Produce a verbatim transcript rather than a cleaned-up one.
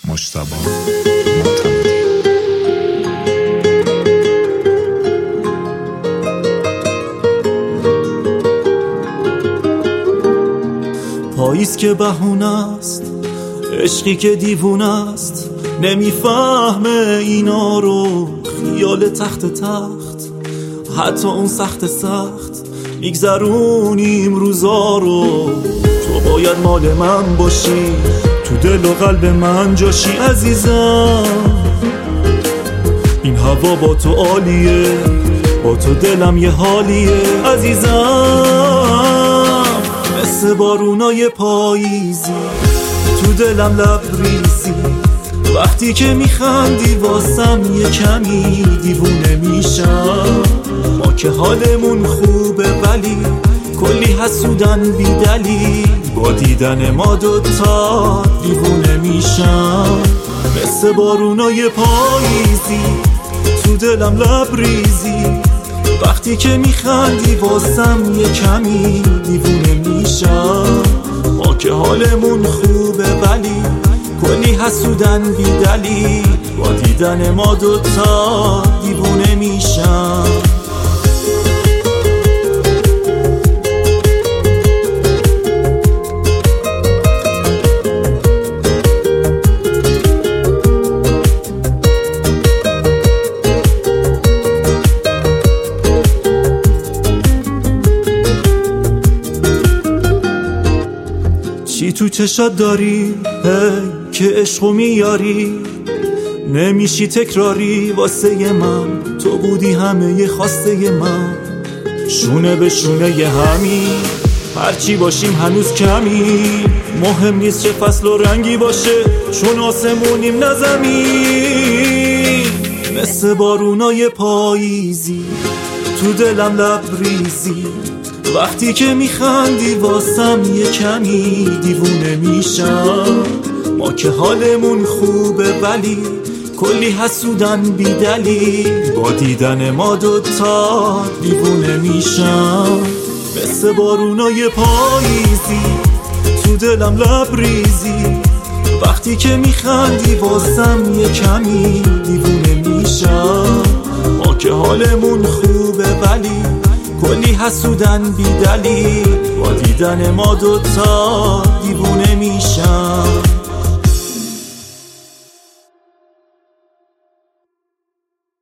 مجتبی معتمدی. پاییز که بهونه است، عشقی که دیوونه است، نمیفهمه اینا رو، خیال تخت تخت، حتی اون سخت سخت میگذرونیم روزا رو. تو باید مال من باشی، تو دل و قلب من جاشی عزیزم. این هوا با تو عالیه، با تو دلم یه حالیه عزیزم. مثل بارونای پاییزی تو دلم لبریزی، وقتی که میخندی واسم یه کمی دیوونه میشم. ما که حالمون خوبه ولی کلی حسودن بی دلیل، با دیدن ما دوتا دیوونه میشم. مثل بارونای پاییزی تو دلم لبریزی، وقتی که میخندی واسم یه کمی دیوونه میشم. ما که حالمون خوبه ولی کلی حسودن بی دلیل، با دیدن ما دوتا دیوونه میشم. چی تو چشات داری هی که عشقو میاری، نمیشی تکراری واسه من، تو بودی همه ی خواسته من. شونه به شونه ی همی، هرچی باشیم هنوز کمی، مهم نیست چه فصل و رنگی باشه، چون آسمونیم نه زمین. مثل بارونای پاییزی تو دلم لبریزی، وقتی که میخندی واسم یه کمی دیوونه میشم. ما که حالمون خوبه ولی کلی حسودن بی دلیل، با دیدن ما دوتا دیوونه میشم. مثل بارونای پاییزی تو دلم لبریزی، وقتی که میخندی واسم یه کمی دیوونه میشم. ما که حالمون خوبه ولی کلی حسودن بی دلیل، با دیدن ما دوتا دیوونه میشم.